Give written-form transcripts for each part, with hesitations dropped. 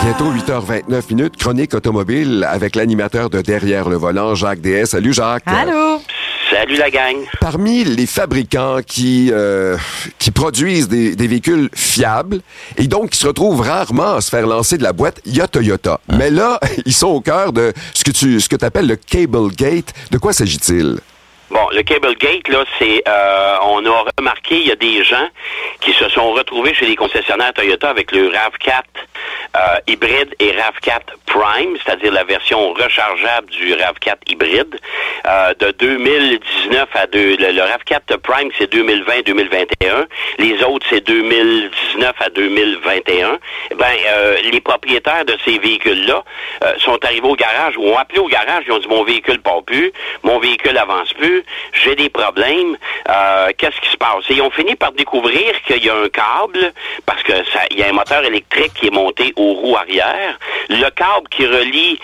Bientôt 8h29, chronique automobile avec l'animateur de Derrière le volant, Jacques DS. Salut Jacques. Allô. Salut la gang. Parmi les fabricants qui produisent des véhicules fiables et donc qui se retrouvent rarement à se faire lancer de la boîte, il y a Toyota. Mais là, ils sont au cœur de ce que tu appelles le Cablegate. De quoi s'agit-il? Bon, le Cablegate, là, c'est, on a remarqué, il y a des gens qui se sont retrouvés chez les concessionnaires Toyota avec le RAV4 hybride et RAV4 Prime, c'est-à-dire la version rechargeable du RAV4 hybride, de 2019 à le RAV4 Prime, c'est 2020-2021. Les autres, c'est 2019 à 2021. Les propriétaires de ces véhicules-là sont arrivés au garage ou ont appelé au garage, ils ont dit, mon véhicule part plus, mon véhicule avance plus, j'ai des problèmes, qu'est-ce qui se passe? Et ils ont fini par découvrir qu'il y a un câble, parce que il y a un moteur électrique qui est monté aux roues arrière. Le câble qui relie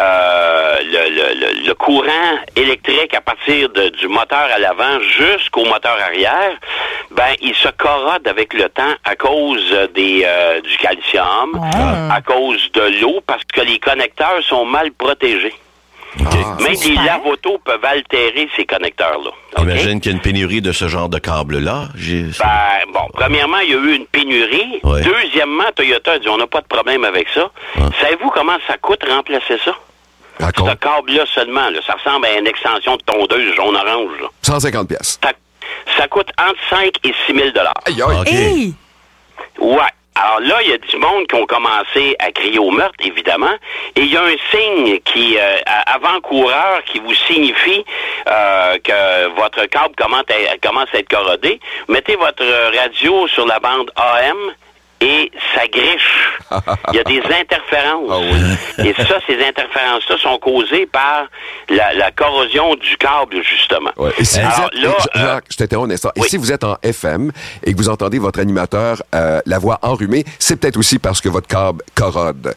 le courant électrique à partir du moteur à l'avant jusqu'au moteur arrière, il se corrode avec le temps à cause du calcium, à cause de l'eau, parce que les connecteurs sont mal protégés. Okay. Même les lave-autos peuvent altérer ces connecteurs-là. Okay? J'imagine qu'il y a une pénurie de ce genre de câble-là. Premièrement, il y a eu une pénurie. Ouais. Deuxièmement, Toyota a dit, on n'a pas de problème avec ça. Savez-vous comment ça coûte remplacer ça? Ce câble-là seulement, là, ça ressemble à une extension de tondeuse jaune-orange. 150 pièces. Ça coûte entre 5 et 6 000 Aïe, aïe. Okay. Hey. Ouais. Alors là, il y a du monde qui ont commencé à crier au meurtre, évidemment, et il y a un signe qui, avant-coureur, qui vous signifie que votre câble commence à être corrodé. Mettez votre radio sur la bande AM et ça griche. Il y a des interférences. Oh oui. Et ça, ces interférences-là sont causées par la corrosion du câble, justement. Ouais. Et si Jacques, je t'interromps un instant. Oui. Et si vous êtes en FM et que vous entendez votre animateur la voix enrhumée, c'est peut-être aussi parce que votre câble corrode.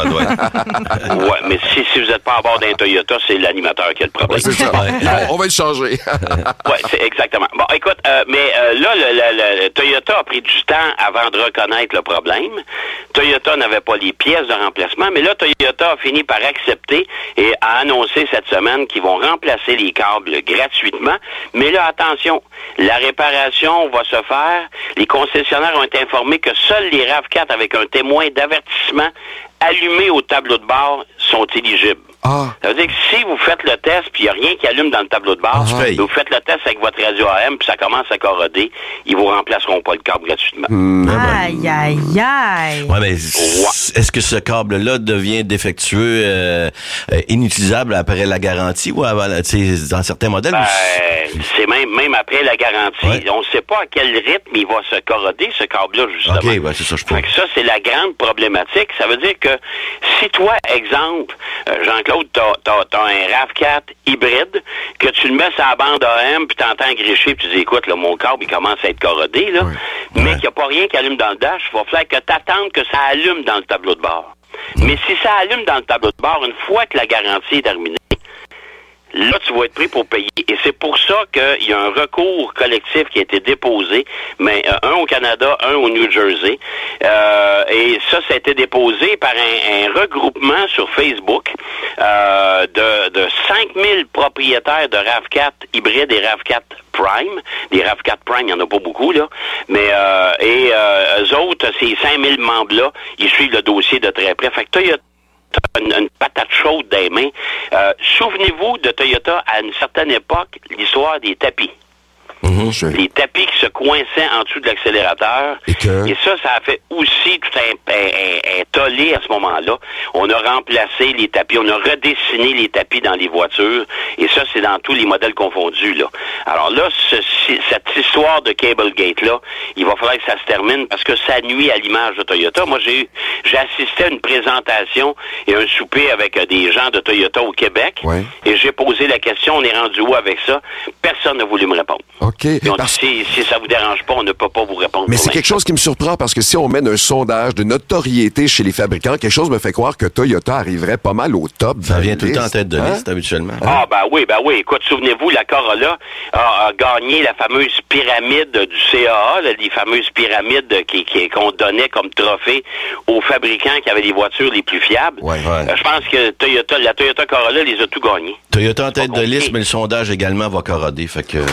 Ouais, mais si vous n'êtes pas à bord d'un Toyota, c'est l'animateur qui a le problème. Ouais, c'est ça. On va le changer. Oui, c'est exactement. Bon, écoute, là, le Toyota a pris du temps avant de reconnaître le problème. Toyota n'avait pas les pièces de remplacement, mais là, Toyota a fini par accepter et a annoncé cette semaine qu'ils vont remplacer les câbles gratuitement. Mais là, attention, la réparation va se faire. Les concessionnaires ont été informés que seuls les RAV4 avec un témoin d'avertissement allumé au tableau de bord sont éligibles. Ça veut dire que si vous faites le test puis il n'y a rien qui allume dans le tableau de bord, vous faites le test avec votre radio AM puis ça commence à corroder, ils vous remplaceront pas le câble gratuitement. Aïe, aïe, aïe. Ouais, mais est-ce que ce câble-là devient défectueux, inutilisable après la garantie ou avant, dans certains modèles? C'est même après la garantie. Ouais. On ne sait pas à quel rythme il va se corroder, ce câble-là, justement. OK, c'est ça, je pense. Ça, c'est la grande problématique. Ça veut dire que si toi, exemple, Jean-Claude, t'as un RAV4 hybride, que tu le mets sur la bande AM, puis t'entends gricher, puis tu dis, écoute, là, mon câble, il commence à être corrodé, là, mais qu'il n'y a pas rien qui allume dans le dash, il va falloir que t'attendes que ça allume dans le tableau de bord. Mais si ça allume dans le tableau de bord, une fois que la garantie est terminée, là, tu vas être pris pour payer. Et c'est pour ça qu'il y a un recours collectif qui a été déposé, mais un au Canada, un au New Jersey. Et ça a été déposé par un regroupement sur Facebook de 5000 propriétaires de RAV4 hybride et RAV4 Prime. Les RAV4 Prime, il n'y en a pas beaucoup, là. Mais eux autres, ces 5000 membres-là, ils suivent le dossier de très près. Fait que Toyota une patate chaude dans les mains. Souvenez-vous de Toyota à une certaine époque, l'histoire des tapis. Les tapis qui se coinçaient en dessous de l'accélérateur. Et ça a fait aussi tout un tollé à ce moment-là. On a remplacé les tapis, on a redessiné les tapis dans les voitures. Et ça, c'est dans tous les modèles confondus, là. Alors là, cette histoire de Cablegate-là, il va falloir que ça se termine parce que ça nuit à l'image de Toyota. Moi, j'ai assisté à une présentation et un souper avec des gens de Toyota au Québec. Et j'ai posé la question, on est rendu où avec ça? Personne n'a voulu me répondre. OK. Puis on dit, si ça vous dérange pas, on ne peut pas vous répondre. Mais c'est quelque chose qui me surprend parce que si on mène un sondage de notoriété chez les fabricants, quelque chose me fait croire que Toyota arriverait pas mal au top. Ça vient tout le temps en tête de liste, habituellement. Ah, ben oui. Écoute, souvenez-vous, la Corolla a gagné la fameuse pyramide du CAA, là, les fameuses pyramides qu'on donnait comme trophée aux fabricants qui avaient les voitures les plus fiables. Ouais. Je pense que la Toyota Corolla les a tout gagnés. Toyota en tête de liste, mais le sondage également va corroder. Fait que...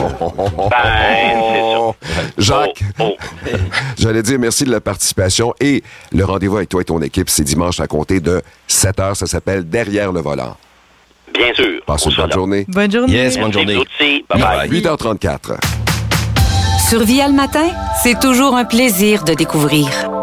C'est ça. Jacques, j'allais dire merci de la participation et le rendez-vous avec toi et ton équipe, c'est dimanche à compter de 7h. Ça s'appelle Derrière le volant. Bien sûr. Passe une bonne journée. Bonne journée. Yes, bonne journée. Bye-bye. 8h34. Sur Via le matin, c'est toujours un plaisir de découvrir.